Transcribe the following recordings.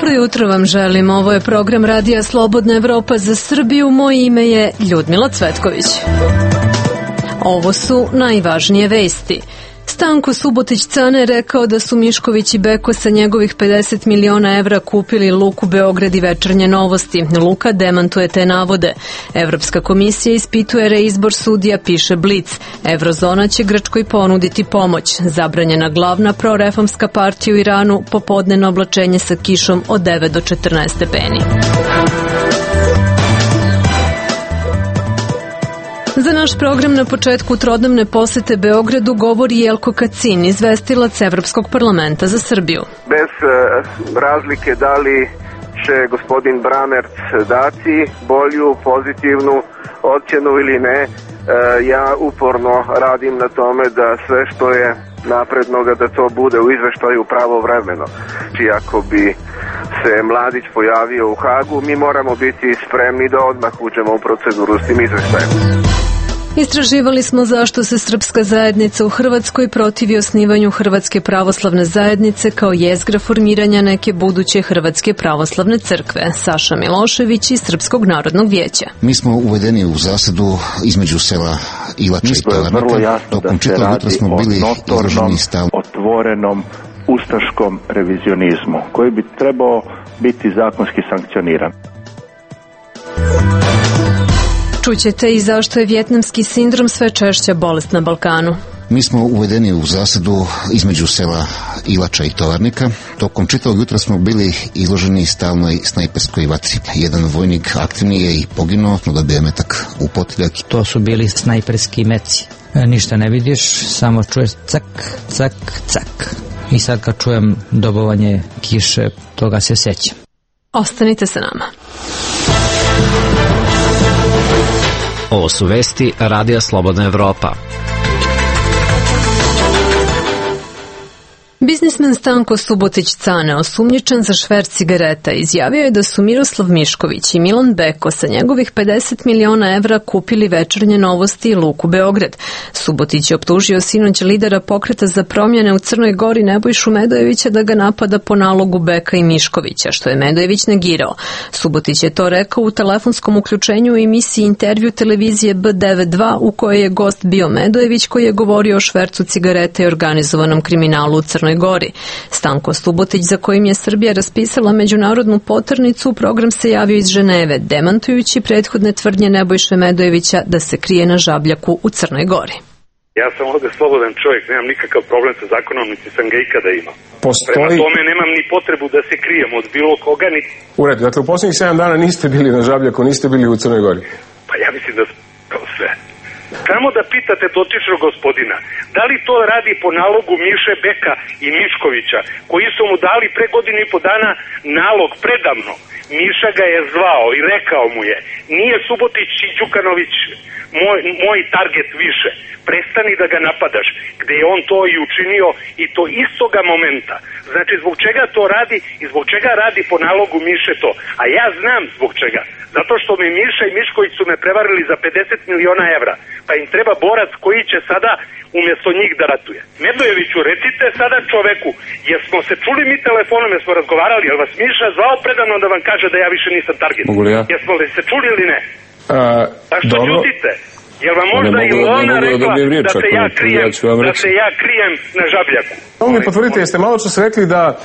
Dobro jutro vam želim. Ovo je program Radija Slobodna Evropa za Srbiju. Moje ime je Ljudmila Cvetković. Ovo su najvažnije vesti. Stanko Subotić-Cane rekao da su Mišković i Beko sa njegovih 50 miliona evra kupili Luku Beograd i Večernje novosti. Luka demantuje te navode. Evropska komisija ispituje reizbor sudija, piše Blic. Evrozona će Grčkoj ponuditi pomoć. Zabranjena glavna proreformska partija u Iranu, popodnevno oblačenje sa kišom od 9 do 14 stepeni. Za naš program na početku trodnevne posete Beogradu govori Jelko Kacin, izvestilac Evropskog parlamenta za Srbiju. Bez razlike da li će gospodin Bramerc dati bolju, pozitivnu ocjenu ili ne, ja uporno radim na tome da sve što je naprednoga da to bude u izveštaju pravovremeno. I ako bi se Mladić pojavio u Hagu, mi moramo biti spremni da odmah uđemo u proceduru s tim izveštajem. Istraživali smo zašto se srpska zajednica u Hrvatskoj protivi osnivanju Hrvatske pravoslavne zajednice kao jezgra formiranja neke buduće Hrvatske pravoslavne crkve. Saša Milošević iz Srpskog narodnog vijeća. Mi smo uvedeni u zasadu između sela Ilača i Talarnika. Tokom čitavog jutra smo bili izloženi stav otvorenom ustaškom revizionizmu koji bi trebao biti zakonski sankcioniran. Čućete i zašto je vijetnamski sindrom sve češća bolest na Balkanu. Mi smo uvedeni u zasadu između sela Ilača i Talarnika. Tokom čitavog jutra smo bili izloženi stalnoj snajperskoj vatri. Jedan vojnik aktivni je i poginuo, dobio metak u potiljak. To su bili snajperski meci. Ništa ne vidiš, samo čuješ cak, cak, cak. I sad kad čujem dobovanje kiše, toga se sećam. Ostanite sa nama. Ovo su vesti Radija Slobodna Evropa. Biznismen Stanko Subotić-Cane, osumnjičen za šverc cigareta, izjavio je da su Miroslav Mišković i Milan Beko sa njegovih 50 miliona evra kupili Večernje novosti i Luku Beograd. Subotić je optužio sinoć lidera Pokreta za promjene u Crnoj Gori Nebojšu Medojevića da ga napada po nalogu Beka i Miškovića, što je Medojević negirao. Subotić je to rekao u telefonskom uključenju u emisiji Intervju televizije B92 u kojoj je gost bio Medojević, koji je govorio o švercu cigareta i organizovanom kriminalu u Crnoj Gori. Stanko Subotić, za kojim je Srbija raspisala međunarodnu poternicu, u program se javio iz Ženeve, demantujući prethodne tvrdnje Nebojše Medojevića da se krije na Žabljaku u Crnoj Gori. Ja sam ovde slobodan čovjek, nemam nikakav problem sa zakonom, niti sam ga ikada imao. Prema tome nemam ni potrebu da se krijem od bilo koga, ni... U redu, dakle u posljednjih 7 dana niste bili na Žabljaku, niste bili u Crnoj Gori? Pa ja mislim da kao sve. Samo da pitate dotičnog gospodina, da li to radi po nalogu Miše Beka i Miškovića, koji su mu dali pre godinu i po dana nalog predavno. Miša ga je zvao i rekao mu je, nije Subotić i Đukanović moj target više, prestani da ga napadaš, gde je on to i učinio i to istoga momenta. Znači, zbog čega to radi i zbog čega radi po nalogu Miše to? A ja znam zbog čega. Zato što me Miša i Mišković su me prevarili za 50 miliona evra, pa im treba borac koji će sada umjesto njih da ratuje. Medojeviću, recite sada čoveku, jesmo se čuli mi telefonom, jesmo razgovarali, jel vas Miša zvao predavno da vam kaže da ja više nisam target? Ja? Jesmo li se čuli ili ne? A što ćutite? Jel vam možda i ona rekla da se ja krijem na Žabljaku? Mogu mi potvrdite, jeste malo čas rekli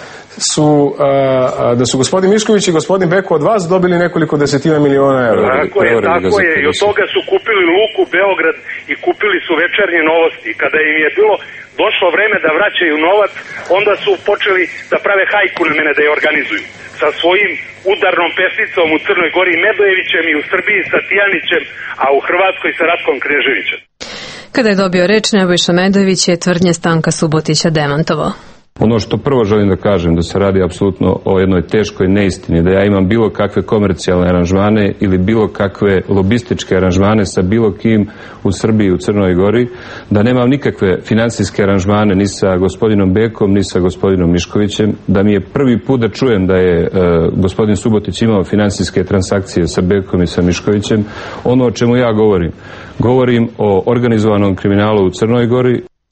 da su gospodin Mišković i gospodin Beko od vas dobili nekoliko desetina miliona evra. Tako je. I od toga su kupili Luku Beograd i kupili su Večernje novosti. Kada im je došlo vreme da vraćaju novac, onda su počeli da prave hajku na mene da je organizuju. Sa svojim udarnom pesnicom u Crnoj Gori Medojevićem i u Srbiji sa Tijanićem, a u Hrvatskoj sa Ratkom Kneževićem. Kada je dobio reč, Nebojša Medojević je tvrdnje Stanka Subotića demantovao. Ono što prvo želim da kažem, da se radi apsolutno o jednoj teškoj neistini, da ja imam bilo kakve komercijalne aranžmane ili bilo kakve lobističke aranžmane sa bilo kim u Srbiji i u Crnoj Gori, da nemam nikakve finansijske aranžmane ni sa gospodinom Bekom, ni sa gospodinom Miškovićem, da mi je prvi put da čujem da je gospodin Subotić imao finansijske transakcije sa Bekom i sa Miškovićem. Ono o čemu ja govorim o organizovanom kriminalu u Crnoj Gori.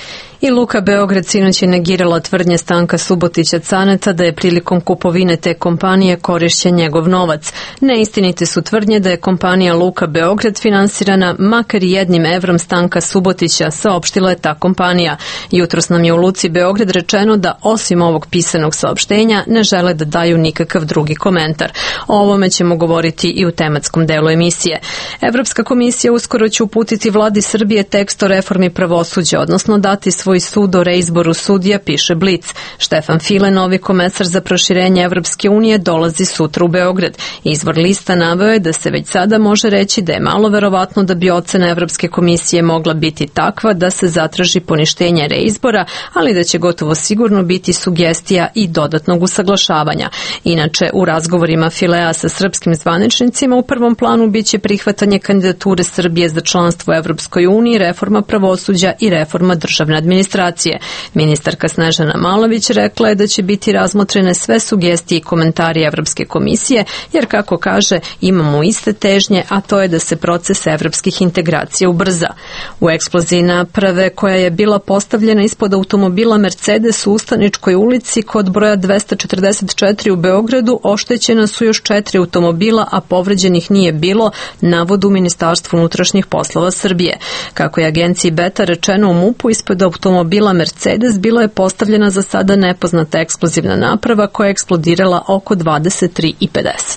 I Luka Beograd sinoć je negirala tvrdnje Stanka Subotića Caneta da je prilikom kupovine te kompanije korišćen njegov novac. Neistinite su tvrdnje da je kompanija Luka Beograd finansirana makar i 1 evrom Stanka Subotića, saopštila je ta kompanija. Jutros nam je u Luci Beograd rečeno da osim ovog pisanog saopštenja ne žele da daju nikakav drugi komentar. O ovome ćemo govoriti i u tematskom delu emisije. Evropska komisija uskoro će uputiti vladi Srbije tekst o reformi pravosuđa, odnosno dati svoj sud o reizboru sudija, piše Blic. Štefan File, novi komesar za proširenje Evropske unije, dolazi sutra u Beograd. Izvor lista naveo je da se već sada može reći da je malo verovatno da bi ocena Evropske komisije mogla biti takva da se zatraži poništenje reizbora, ali da će gotovo sigurno biti sugestija i dodatnog usaglašavanja. Inače, u razgovorima Filea sa srpskim zvaničnicima u prvom planu biće prihvatanje kandidature Srbije za članstvo u Evropskoj uniji, reforma pravosuđa i reforma državne administracije. Ministarka Snežana Malović rekla je da će biti razmotrene sve sugestije i komentari Evropske komisije, jer kako kaže, imamo iste težnje, a to je da se proces evropskih integracija ubrza. U eksploziji naprave koja je bila postavljena ispod automobila Mercedes u Ustaničkoj ulici kod broja 244 u Beogradu oštećena su još 4 automobila, a povređenih nije bilo, navodu Ministarstvu unutrašnjih poslova Srbije. Kako je agenciji Beta rečeno u MUP-u, ispod automobila Mercedes bila je postavljena za sada nepoznata eksplozivna naprava koja je eksplodirala oko 23:50.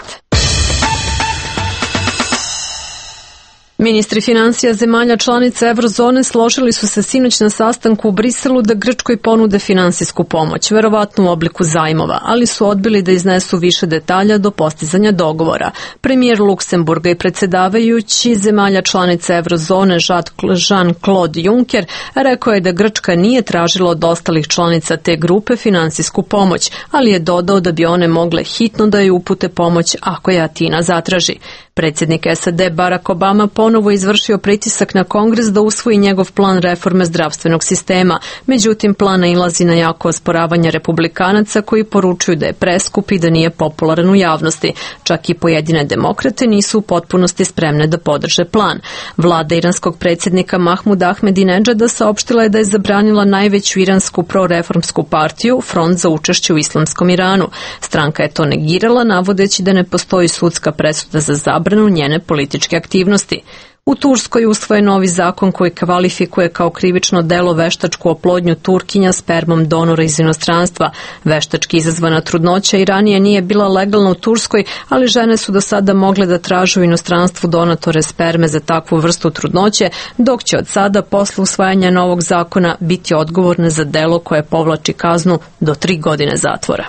Ministri finansija zemalja članica Eurozone složili su se sinoć na sastanku u Briselu da Grčkoj ponude finansijsku pomoć, verovatno u obliku zajmova, ali su odbili da iznesu više detalja do postizanja dogovora. Premijer Luksemburga i predsjedavajući zemalja članica Eurozone Jean-Claude Juncker rekao je da Grčka nije tražila od ostalih članica te grupe finansijsku pomoć, ali je dodao da bi one mogle hitno da ju upute pomoć ako je Atina zatraži. Predsjednik SAD Barack Obama ponovo izvršio pritisak na Kongres da usvoji njegov plan reforme zdravstvenog sistema. Međutim, plan nailazi na jako osporavanje republikanaca koji poručuju da je preskup i da nije popularan u javnosti. Čak i pojedine demokrate nisu u potpunosti spremne da podrže plan. Vlada iranskog predsjednika Mahmuda Ahmedinedžada saopštila je da je zabranila najveću iransku proreformsku partiju, Front za učešće u islamskom Iranu. Stranka je to negirala, navodeći da ne postoji sudska presuda za zabranu njene političke aktivnosti. U Turskoj usvojen novi zakon koji kvalifikuje kao krivično delo veštačku oplodnju Turkinja spermom donora iz inostranstva. Veštački izazvana trudnoća i ranije nije bila legalna u Turskoj, ali žene su do sada mogle da traže u inostranstvu donatore sperme za takvu vrstu trudnoće, dok će od sada posle usvajanja novog zakona biti odgovorne za delo koje povlači kaznu do 3 godine zatvora.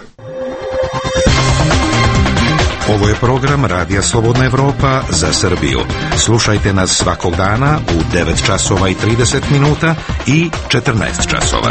Ovo je program Radija Slobodna Evropa za Srbiju. Slušajte nas svakog dana u 9 časova i 30 minuta i 14 časova.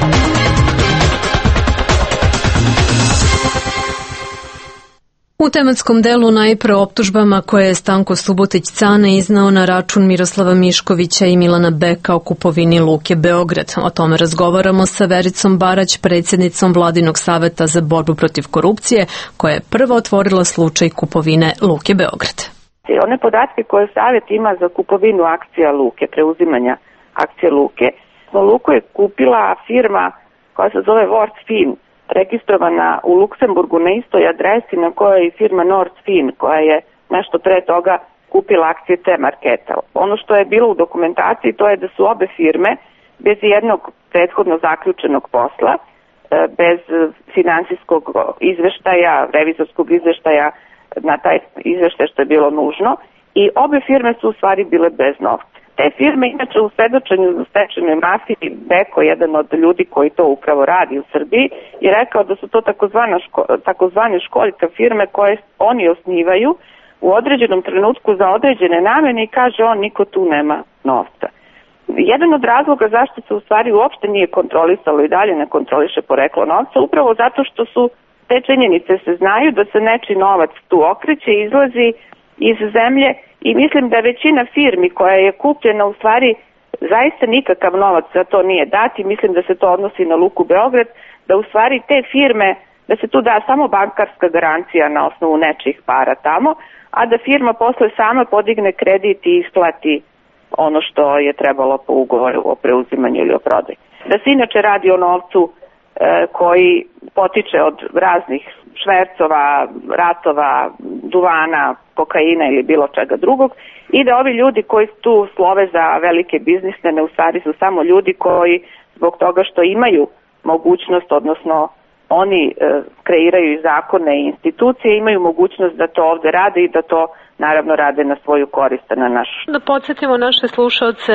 U tematskom delu najpre optužbama koje je Stanko Subotić Cane iznao na račun Miroslava Miškovića i Milana Beka o kupovini Luke Beograd. O tome razgovaramo sa Vericom Barać, predsjednicom Vladinog saveta za borbu protiv korupcije, koja je prvo otvorila slučaj kupovine Luke Beograd. One podatke koje savjet ima za kupovinu akcija Luke, preuzimanja akcije Luke, Luku je kupila firma koja se zove Wortfin, registrovana u Luksemburgu na istoj adresi na kojoj je firma Nordfin, koja je nešto pre toga kupila akcije T-Marketa. Ono što je bilo u dokumentaciji to je da su obe firme bez jednog prethodno zaključenog posla, bez finansijskog izveštaja, revizorskog izveštaja na taj izveštaj što je bilo nužno, i obe firme su u stvari bile bez novca. Te firme, inače, u svedočenju za stečajnoj mafiji, Beko, jedan od ljudi koji to upravo radi u Srbiji, je rekao da su to takozvane školjka firme koje oni osnivaju u određenom trenutku za određene namene i kaže on, niko tu nema novca. Jedan od razloga zašto se u stvari uopšte nije kontrolisalo i dalje ne kontroliše poreklo novca, upravo zato što su te činjenice se znaju da se nečiji novac tu okreće, izlazi iz zemlje, i mislim da većina firmi koja je kupljena u stvari zaista nikakav novac za to nije dat, i mislim da se to odnosi na Luku Beograd, da u stvari te firme, da se tu da samo bankarska garancija na osnovu nečijih para tamo, a da firma posle sama podigne kredit i isplati ono što je trebalo po ugovoru o preuzimanju ili o prodaji. Da se inače radi o novcu koji potiče od raznih švercova, ratova, duvana, kokaina ili bilo čega drugog i da ovi ljudi koji tu slove za velike biznismene u stvari su samo ljudi koji zbog toga što imaju mogućnost, odnosno oni kreiraju i zakone i institucije, imaju mogućnost da to ovde rade i da to naravno rade na svoju korist, na naš. Da podsjetimo naše slušalce,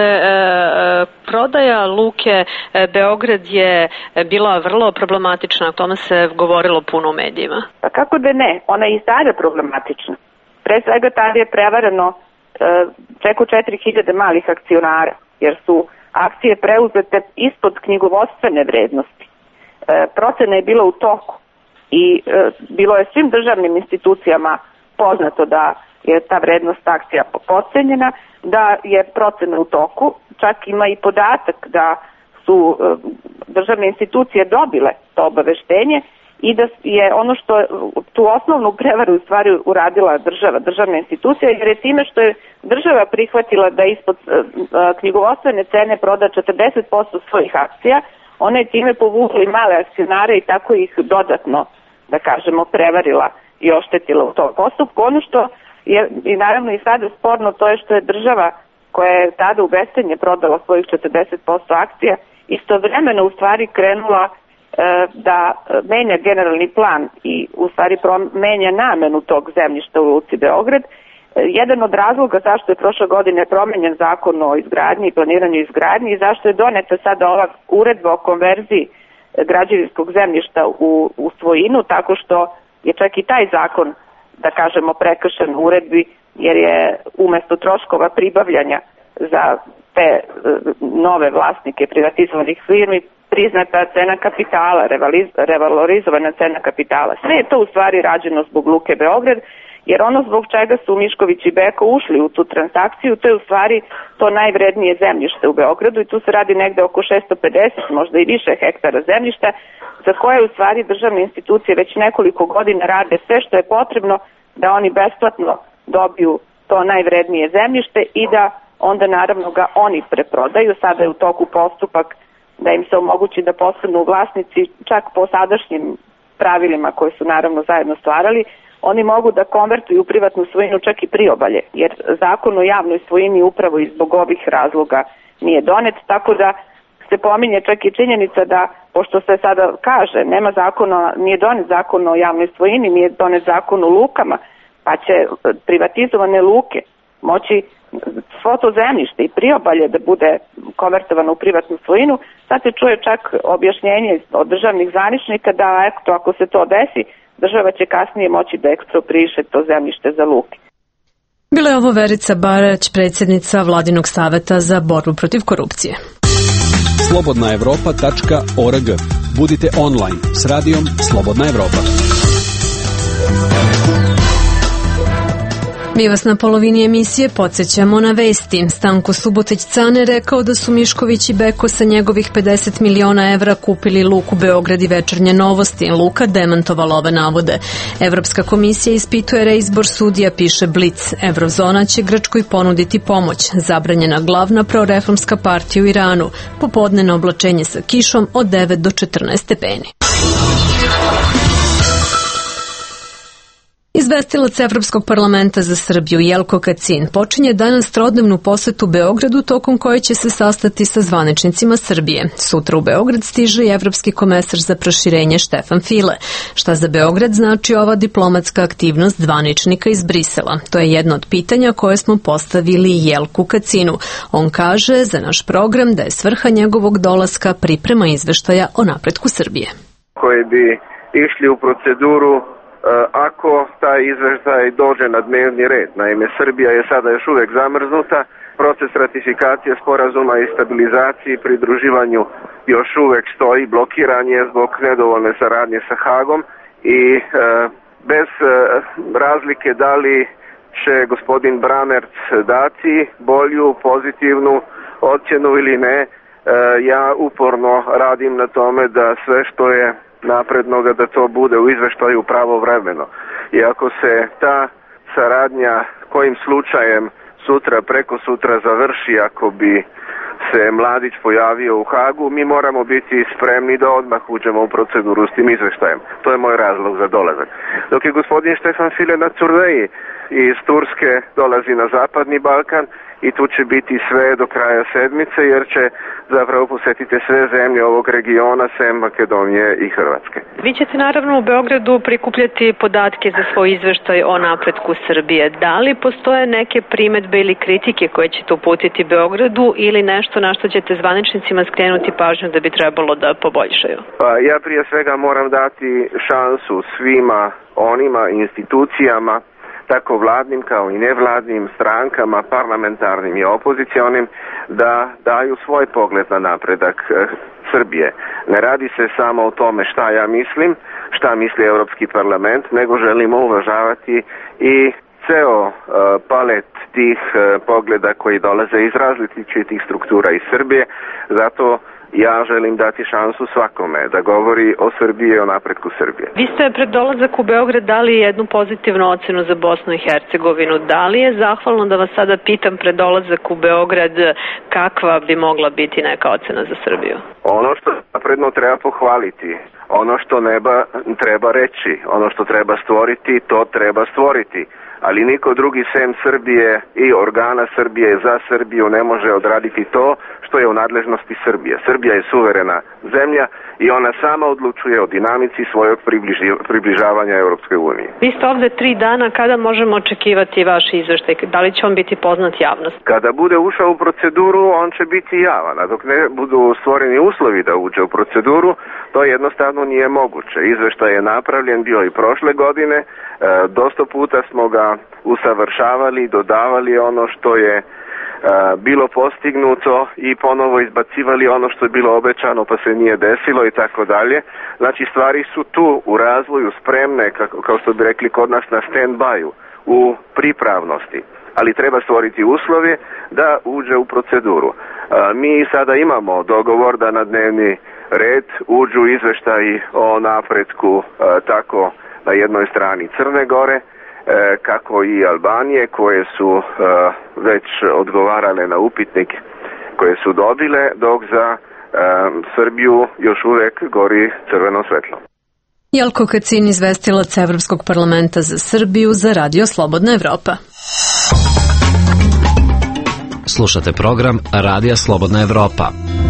prodaja luke Beograd je bila vrlo problematična, o tome se govorilo puno u medijima. Pa kako da ne, ona je i sada problematična. Pre svega tada je prevarano preko 4000 malih akcionara, jer su akcije preuzete ispod knjigovodstvene vrednosti. Procena je bila u toku i bilo je svim državnim institucijama poznato da je ta vrednost akcija potcenjena, da je procena u toku, čak ima i podatak da su državne institucije dobile to obaveštenje i da je ono što tu osnovnu prevaru u stvari uradila državna institucija, jer je time što je država prihvatila da ispod knjigovodstvene cene proda 40% svojih akcija, ona je time povukla i male akcionare i tako ih dodatno, da kažemo, prevarila i oštetila u tom postupku. Ono što je i naravno i sada sporno, to je što je država koja je tada u bescenje prodala svojih 40% akcija, istovremeno u stvari krenula da menja generalni plan i u stvari menja namenu tog zemljišta u luci Beograd. Jedan od razloga zašto je prošle godine promenjen zakon o izgradnji i planiranju izgradnji i zašto je doneta sada ova uredba o konverziji građevinskog zemljišta u svojinu, tako što je čak i taj zakon, da kažemo, prekršen u uredbi, jer je umesto troškova pribavljanja za te nove vlasnike privatizovanih firmi priznata cena kapitala, revalorizovana cena kapitala. Sve je to u stvari rađeno zbog luke Beograd, jer ono zbog čega su Mišković i Beko ušli u tu transakciju, to je u stvari to najvrednije zemljište u Beogradu i tu se radi negde oko 650, možda i više hektara zemljišta, za koje u stvari državne institucije već nekoliko godina rade sve što je potrebno da oni besplatno dobiju to najvrednije zemljište i da onda naravno ga oni preprodaju. Sada je u toku postupak da im se omogući da postanu vlasnici, čak po sadašnjim pravilima koje su naravno zajedno stvarali, oni mogu da konvertuju u privatnu svojinu čak i priobalje, jer zakon o javnoj svojini upravo i zbog ovih razloga nije donet, tako da se pominje čak i činjenica da, pošto se sada kaže, nema zakona, nije donet zakon o javnoj svojini, nije donet zakon o lukama, pa će privatizovane luke moći svo to zemljište i priobalje da bude konvertovano u privatnu svojinu. Sad se čuje čak objašnjenje od državnih zvaničnika da eto, ako se to desi, država će kasnije moći da ekspropriše to zemljište za luke. Bila je ovo Verica Barać, predsjednica Vladinog saveta za borbu protiv korupcije. slobodnaevropa.org. Budite online s radijom Slobodna Evropa. Mi vas na polovini emisije podsjećamo na vesti. Stanko Subotić-Cane rekao da su Mišković i Beko sa njegovih 50 miliona evra kupili luku Beograd i Večernje novosti. Luka demantovala ove navode. Evropska komisija ispituje reizbor sudija, piše Blic. Evrozona će Grčkoj ponuditi pomoć. Zabranjena glavna proreformska partija u Iranu. Popodnevno oblačenje sa kišom od 9 do 14 stepeni. Izvestilac Evropskog parlamenta za Srbiju Jelko Kacin počinje danas trodnevnu posetu Beogradu tokom koje će se sastati sa zvaničnicima Srbije. Sutra u Beograd stiže i Evropski komesar za proširenje Štefan File. Šta za Beograd znači ova diplomatska aktivnost zvaničnika iz Brisela? To je jedno od pitanja koje smo postavili Jelku Kacinu. On kaže za naš program da je svrha njegovog dolaska priprema izveštaja o napretku Srbije. Koji bi išli u proceduru ako taj izveštaj dođe na dnevni red. Naime, Srbija je sada još uvek zamrznuta, proces ratifikacije sporazuma i stabilizaciji i pridruživanju još uvek stoji, blokiran je zbog nedovoljne saradnje sa Hagom i bez razlike da li će gospodin Bramerc dati bolju, pozitivnu ocjenu ili ne, ja uporno radim na tome da sve što je naprednoga da to bude u izveštaju pravovremeno. I ako se ta saradnja kojim slučajem sutra, preko sutra završi, ako bi se Mladić pojavio u Hagu, mi moramo biti spremni da odmah uđemo u proceduru s tim izveštajem. To je moj razlog za dolazak. Dok je gospodin Štefan File na Curveji iz Turske dolazi na Zapadni Balkan i tu će biti sve do kraja sedmice, jer će zapravo posjetiti sve zemlje ovog regiona, sem Makedonije i Hrvatske. Vi ćete naravno u Beogradu prikupljati podatke za svoj izveštaj o napretku Srbije. Da li postoje neke primetbe ili kritike koje ćete uputiti Beogradu ili nešto na što ćete zvaničnicima skrenuti pažnju da bi trebalo da poboljšaju? Ja prije svega moram dati šansu svima onima institucijama, tako vladnim kao i nevladnim strankama, parlamentarnim i opozicionim, da daju svoj pogled na napredak Srbije. Ne radi se samo o tome šta ja mislim, šta misli Europski parlament, nego želimo uvažavati i ceo palet tih pogleda koji dolaze iz različitih struktura iz Srbije. Zato ja želim dati šansu svakome da govori o Srbiji i o napretku Srbije. Vi ste pred dolazak u Beograd dali jednu pozitivnu ocenu za Bosnu i Hercegovinu. Da li je zahvalno da vas sada pitam pred dolazak u Beograd kakva bi mogla biti neka ocena za Srbiju? Ono što napredno treba pohvaliti, ono što treba reći, ono što treba stvoriti, to treba stvoriti. Ali niko drugi sem Srbije i organa Srbije za Srbiju ne može odraditi to što je u nadležnosti Srbije. Srbija je suverena zemlja i ona sama odlučuje o dinamici svojeg približavanja Europskoj uniji. Vi ste ovde 3 dana, kada možemo očekivati vaš izveštaj? Da li će on biti poznat javnosti? Kada bude ušao u proceduru, on će biti javan, a dok ne budu stvoreni uslovi da uđe u proceduru, to jednostavno nije moguće. Izveštaj je napravljen, bio i prošle godine, dosta puta smo ga usavršavali, dodavali ono što je bilo postignuto i ponovo izbacivali ono što je bilo obećano pa se nije desilo i tako dalje. Znači stvari su tu u razvoju spremne, kao što bi rekli kod nas na stand-by-u, u pripravnosti. Ali treba stvoriti uslove da uđe u proceduru. Mi sada imamo dogovor da na dnevni red uđu izveštaji o napretku tako na jednoj strani Crne Gore, kako i Albanije, koje su već odgovarale na upitnik koje su dobile, dok za Srbiju još uvek gori crveno svetlo. Jelko Kacin, izvestilac Evropskog parlamenta za Srbiju za Radio Slobodna Evropa. Slušate program Radija Slobodna Evropa.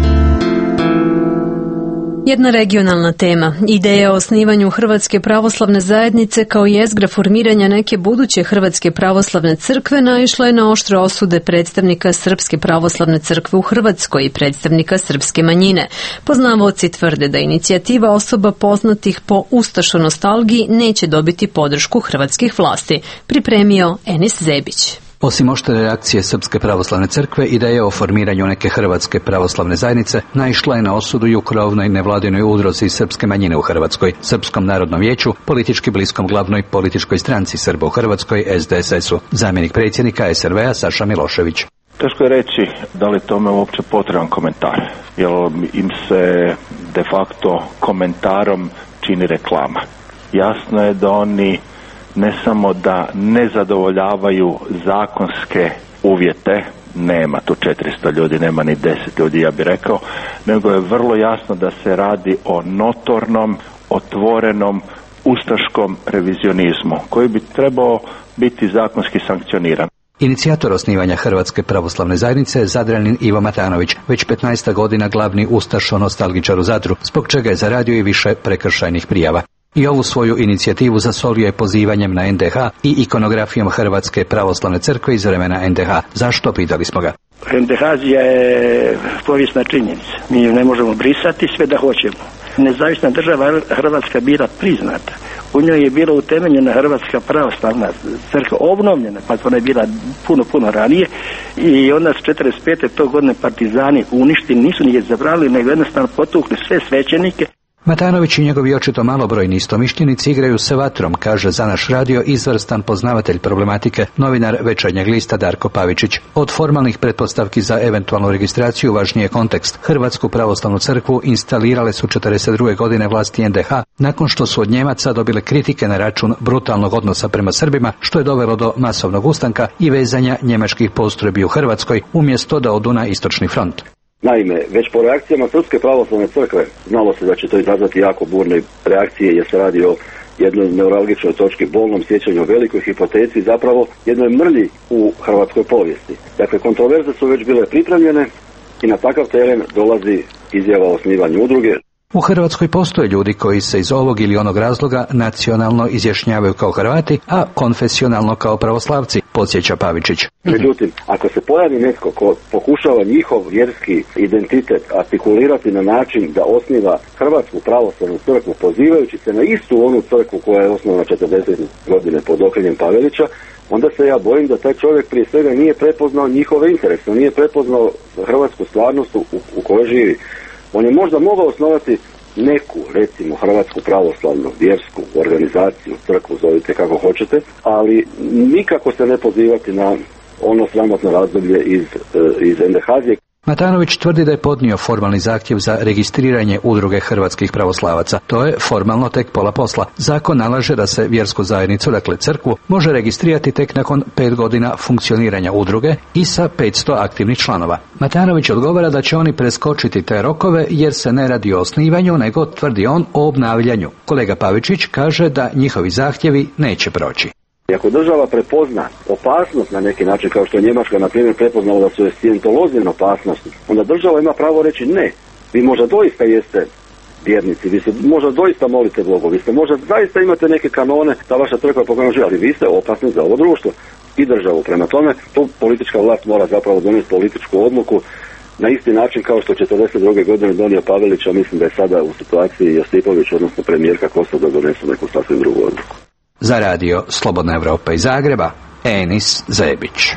Jedna regionalna tema. Ideja o osnivanju Hrvatske pravoslavne zajednice kao jezgra formiranja neke buduće Hrvatske pravoslavne crkve naišla je na oštre osude predstavnika Srpske pravoslavne crkve u Hrvatskoj i predstavnika srpske manjine. Poznavaoci tvrde da inicijativa osoba poznatih po ustašo-nostalgiji neće dobiti podršku hrvatskih vlasti. Pripremio Enis Zebić. Osim oštre reakcije Srpske pravoslavne crkve, ideja o formiranju neke Hrvatske pravoslavne zajednice naišla je na osudu i u krovnoj nevladinoj udruzi srpske manjine u Hrvatskoj, Srpskom narodnom vijeću, politički bliskom glavnoj političkoj stranci Srba u Hrvatskoj, SDSS-u. Zamjenik predsjednika SRV-a Saša Milošević. Teško je reći da li tome uopće potreban komentar, jer im se de facto komentarom čini reklama. Jasno je da oni ne samo da ne zadovoljavaju zakonske uvjete, nema tu 400 ljudi, nema ni 10 ljudi, ja bih rekao, nego je vrlo jasno da se radi o notornom, otvorenom, ustaškom revizionizmu, koji bi trebao biti zakonski sankcioniran. Inicijator osnivanja Hrvatske pravoslavne zajednice je Zadranин Ivo Matanović, već 15 godina glavni ustašo-nostalgičar u Zadru, zbog čega je zaradio i više prekršajnih prijava. I ovu svoju inicijativu zasolio je pozivanjem na NDH i ikonografijom Hrvatske pravoslavne crkve iz vremena NDH. Zašto, pitali smo ga. NDH je povijesna činjenica. Mi ju ne možemo brisati sve da hoćemo. Nezavisna država Hrvatska bila priznata. U njoj je bila utemeljena Hrvatska pravoslavna crkva, obnovljena, pa ona je bila puno ranije, i onda su 45. tog godine partizani uništili, nisu ni je zabranili, nego jednostavno potukli sve svećenike. Matanović i njegovi očito malobrojni istomišljenici igraju se vatrom, kaže za naš radio izvrstan poznavatelj problematike, novinar Večernjeg lista Darko Pavičić. Od formalnih pretpostavki za eventualnu registraciju važniji je kontekst. Hrvatsku pravoslavnu crkvu instalirale su 42. godine vlasti NDH, nakon što su od Njemaca dobile kritike na račun brutalnog odnosa prema Srbima, što je dovelo do masovnog ustanka i vezanja njemačkih postrojbi u Hrvatskoj, umjesto da odu na istočni front. Naime, već po reakcijama Srpske pravoslavne crkve znalo se da će to izazvati jako burne reakcije jer se radi o jednoj neuralgičnoj točki, bolnom sjećanju, o velikoj hipoteci, zapravo jednoj mrlji u hrvatskoj povijesti. Dakle, kontroverze su već bile pripremljene i na takav teren dolazi izjava o osnivanju udruge. U Hrvatskoj postoje ljudi koji se iz ovog ili onog razloga nacionalno izjašnjavaju kao Hrvati, a konfesionalno kao pravoslavci, podsjeća Pavičić. Međutim, ako se pojavi netko ko pokušava njihov vjerski identitet artikulirati na način da osniva Hrvatsku pravoslavnu crkvu, pozivajući se na istu onu crkvu koja je osnovana 40 godine pod okriljem Pavelića, onda se ja bojim da taj čovjek prije svega nije prepoznao njihove interese, nije prepoznao hrvatsku stvarnost u kojoj živi. On je možda mogao osnovati neku, recimo, hrvatsku pravoslavnu vjersku organizaciju, crkvu, zovite kako hoćete, ali nikako se ne pozivati na ono sramotno razdoblje iz NDH. Matanović tvrdi da je podnio formalni zahtjev za registriranje udruge hrvatskih pravoslavaca. To je formalno tek pola posla. Zakon nalaže da se vjersku zajednicu, dakle crkvu, može registrirati tek nakon 5 godina funkcioniranja udruge i sa 500 aktivnih članova. Matanović odgovara da će oni preskočiti te rokove jer se ne radi o osnivanju, nego, tvrdi on, o obnavljanju. Kolega Pavičić kaže da njihovi zahtjevi neće proći. I ako država prepozna opasnost na neki način, kao što je Njemačka, na primjer, prepoznala da su scientolozi opasnost, onda država ima pravo reći ne. Vi možda doista jeste vjernici, vi se možda doista molite Bogu, vi ste možda zaista imate neke kanone da vaša crkva pokojno živi, ali vi ste opasni za ovo društvo i državu. Prema tome, tu politička vlast mora zapravo donijeti političku odluku na isti način kao što 1942. godine donio Pavelić, a mislim da je sada u situaciji Josipović, odnosno premijerka Kosor, da donesu neku sasvim drugu odluku. Za radio Slobodna Evropa iz Zagreba, Enis Zebić.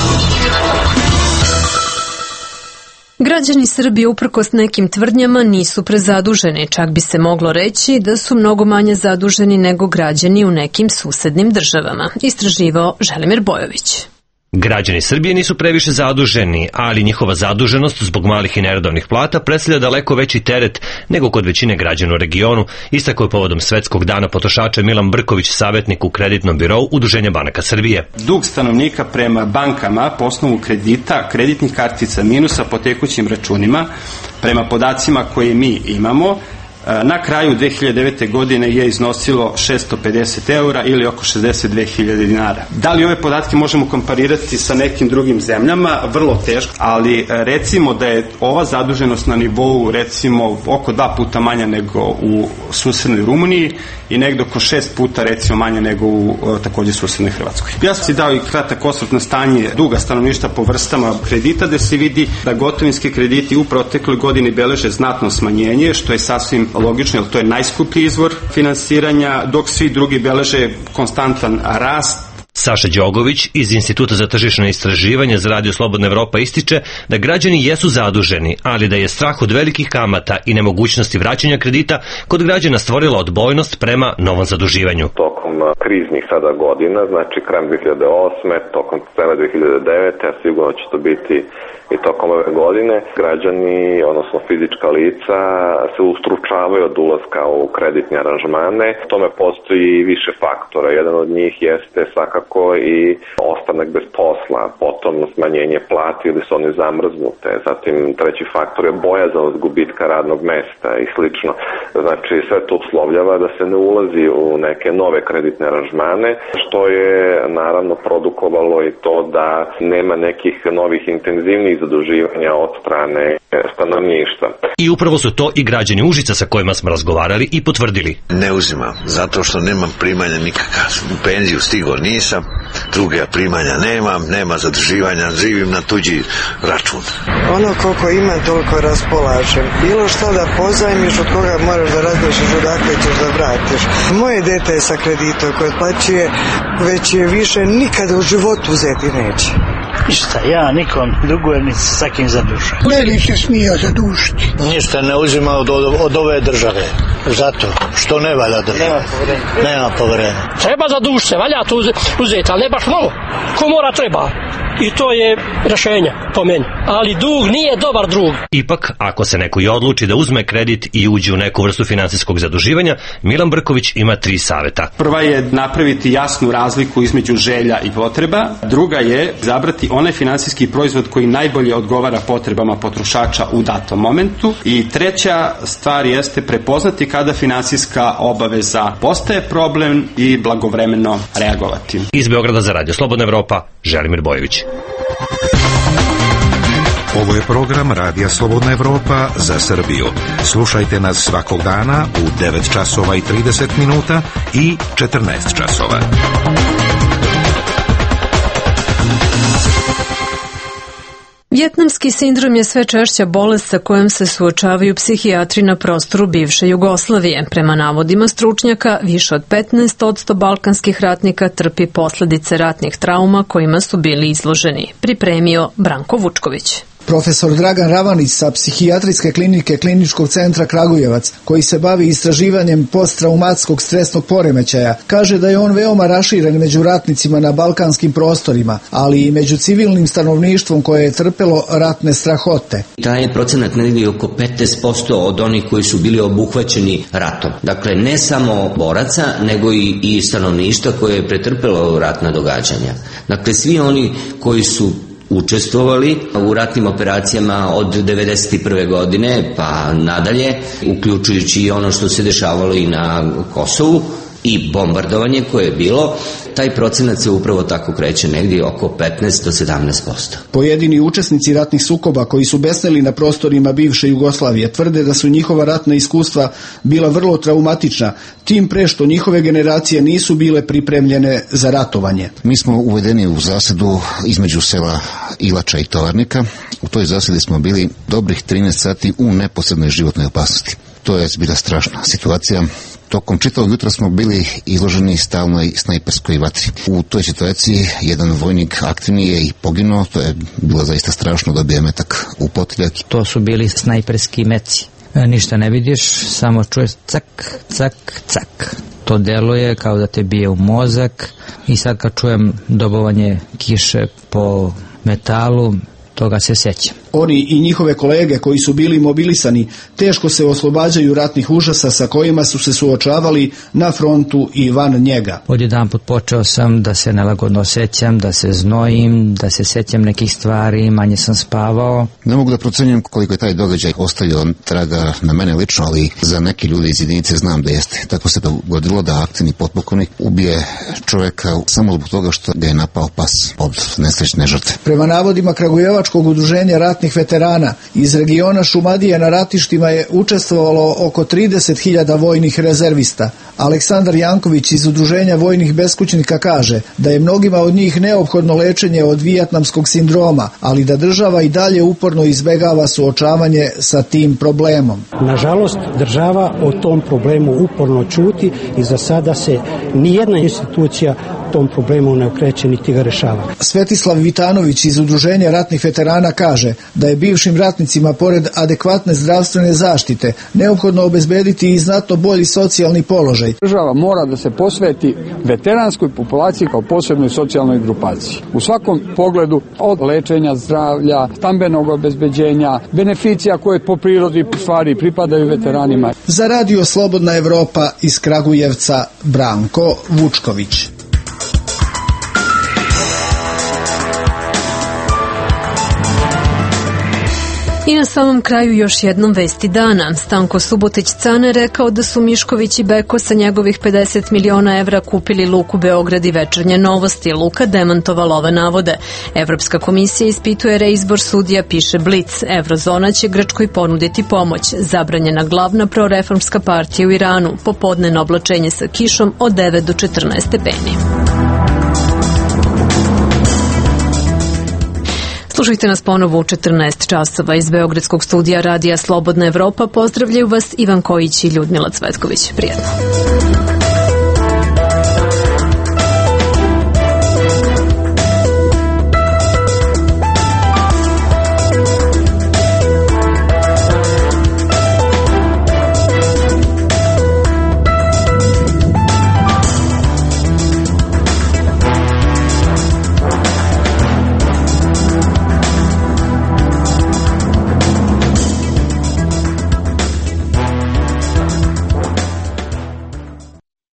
Građani Srbije, uprkos nekim tvrdnjama, nisu prezaduženi. Čak bi se moglo reći da su mnogo manje zaduženi nego građani u nekim susednim državama. Istraživao Želimir Bojović. Građani Srbije nisu previše zaduženi, ali njihova zaduženost zbog malih i neredovnih plata predstavlja daleko veći teret nego kod većine građana u regionu, istakao je povodom Svetskog dana potrošača Milan Brković, savjetnik u kreditnom birou Udruženja banaka Srbije. Dug stanovnika prema bankama po osnovu kredita, kreditnih kartica minusa po tekućim računima, prema podacima koje mi imamo, na kraju 2009. godine je iznosilo 650 eura ili oko 62.000 dinara. Da li ove podatke možemo komparirati sa nekim drugim zemljama? Vrlo teško, ali recimo da je ova zaduženost na nivou recimo oko 2 puta manja nego u susednoj Rumuniji i negdje oko 6 puta recimo manje nego u također susednoj Hrvatskoj. Ja sam si dao i kratak osvrt na stanje duga stanovništva po vrstama kredita, da se vidi da gotovinski krediti u protekloj godini beleže znatno smanjenje, što je sasvim logično, jer to je najskuplji izvor finansiranja, dok svi drugi beleže konstantan rast. Saša Đogović iz Instituta za tržišno istraživanje za radio Slobodna Evropa ističe da građani jesu zaduženi, ali da je strah od velikih kamata i nemogućnosti vraćanja kredita kod građana stvorila odbojnost prema novom zaduživanju. Tokom kriznih sada godina, znači krajem 2008. tokom cele 2009. a sigurno će to biti i tokom ove godine, građani, odnosno fizička lica, se ustručavaju od ulaska u kreditne aranžmane. U tome postoji više faktora. Jedan od njih jeste svakako i ostanak bez posla, potom smanjenje plati ili su one zamrznute. Zatim treći faktor je bojazan od gubitka radnog mesta i slično. Znači sve to uslovljava da se ne ulazi u neke nove kreditne aranžmane, što je naravno produkovalo i to da nema nekih novih intenzivnih zaduživanja od strane stanovništva. I upravo su to i građani Užica sa kojima smo razgovarali i potvrdili. Ne uzimam, zato što nemam primanja nikakav. U penziju stigo nisam, druge primanja nemam, nema zaduživanja, živim na tuđi račun. Ono koliko imam, toliko raspolažem. Bilo što da pozajmiš, od koga moraš da razmišljaš odakle ćeš da vratiš. Moje dete je sa kreditom koje otplaćuje, već je više nikada u životu uzeti neće. Ništa, ja nikom dugujem ni sa kim zadužujem. Ne se smije zadužiti. Ništa ne uzima od ove države. Zato što ne valja država. Nema poverenja. Treba zadužiti se, valja to uzeti, ali ne baš mnogo. Ko mora treba. i to je rešenje po meni. Ali dug nije dobar drug. Ipak, ako se neko i odluči da uzme kredit i uđe u neku vrstu finansijskog zaduživanja, Milan Brković ima 3 saveta. Prva je napraviti jasnu razliku između želja i potreba. Druga je izabrati onaj finansijski proizvod koji najbolje odgovara potrebama potrošača u datom momentu. I treća stvar jeste prepoznati kada finansijska obaveza postaje problem i blagovremeno reagovati. Iz Beograda za Radio Slobodna Evropa, Želimir Bojović. Ovo je program Radija Slobodna Evropa za Srbiju. Slušajte nas svakog dana u 9 časova i 30 minuta i 14 časova. Vjetnamski sindrom je sve češća bolest sa kojom se suočavaju psihijatri na prostoru bivše Jugoslavije. Prema navodima stručnjaka, više od 15% balkanskih ratnika trpi posljedice ratnih trauma kojima su bili izloženi. Pripremio Branko Vučković. Profesor Dragan Ravanić sa psihijatrijske klinike Kliničkog centra Kragujevac, koji se bavi istraživanjem posttraumatskog stresnog poremećaja, kaže da je on veoma raširen među ratnicima na balkanskim prostorima, ali i među civilnim stanovništvom koje je trpelo ratne strahote. Taj je procenat negdje oko 15% od onih koji su bili obuhvaćeni ratom. Dakle, ne samo boraca, nego i stanovništva koje je pretrpelo ratna događanja. Dakle, svi oni koji su učestvovali u ratnim operacijama od 1991. godine pa nadalje, uključujući i ono što se dešavalo i na Kosovu i bombardovanje koje je bilo, taj procenat se upravo tako kreće negdje oko 15 do 17%. Pojedini učesnici ratnih sukoba koji su besneli na prostorima bivše Jugoslavije tvrde da su njihova ratna iskustva bila vrlo traumatična, tim pre što njihove generacije nisu bile pripremljene za ratovanje. Mi smo uvedeni u zasadu između sela Ilača i Tovarnika. U toj zasadi smo bili dobrih 13 sati u neposrednoj životnoj opasnosti. To je bila strašna situacija. Tokom čitavog jutra smo bili izloženi stalnoj snajperskoj vatri. U toj situaciji jedan vojnik aktivni je i poginuo, to je bilo zaista strašno, dobio metak u potiljak. To su bili snajperski meci. Ništa ne vidiš, samo čuješ cak, cak, cak. To deluje kao da te bije u mozak i sad kad čujem dobovanje kiše po metalu, toga se sećam. Oni i njihove kolege koji su bili mobilisani teško se oslobađaju ratnih užasa sa kojima su se suočavali na frontu i van njega. Odjedanput počeo sam da se nelagodno osjećam, da se znojim, da se sećam nekih stvari, manje sam spavao. Ne mogu da procenjujem koliko je taj događaj ostavio traga na mene lično, ali za neke ljude iz jedinice znam da jeste. Tako se dogodilo da aktivni potpukovnik ubije čovjeka samo zbog toga što ga je napao pas od nesrećne žrtve. Prema navodima Kragujevačkog udruženja ratnih veterana, iz regiona Šumadije na ratištima je učestvovalo oko 30.000 vojnih rezervista. Aleksandar Janković iz udruženja vojnih beskućnika kaže da je mnogima od njih neophodno lečenje od vjetnamskog sindroma, ali da država i dalje uporno izbegava suočavanje sa tim problemom. Nažalost, država o tom problemu uporno ćuti i za sada se nijedna institucija tom problemu ne okreće niti ga rešava. Svetislav Vitanović iz udruženja ratnih veterana kaže da je bivšim ratnicima pored adekvatne zdravstvene zaštite neophodno obezbediti i znatno bolji socijalni položaj. Država mora da se posveti veteranskoj populaciji kao posebnoj socijalnoj grupaciji. U svakom pogledu, od lečenja zdravlja, stambenog obezbeđenja, beneficija koje po prirodi stvari pripadaju veteranima. Za Radio Slobodna Evropa iz Kragujevca, Branko Vučković. I na samom kraju još jednom vesti dana. Stanko Subotić-Cane rekao da su Mišković i Beko sa njegovih 50 miliona evra kupili Luku Beograd i Večernje novosti. Luka demantovala ove navode. Evropska komisija ispituje reizbor sudija, piše Blic. Eurozona će Grčkoj ponuditi pomoć. Zabranjena glavna proreformska partija u Iranu. Popodnevno oblačenje sa kišom od 9 do 14 stepeni. Slušajte nas ponovo u 14 časova iz Beogradskog studija Radija Slobodna Evropa. Pozdravljaju vas Ivan Kojić i Ljudmila Cvetković. Prijetno.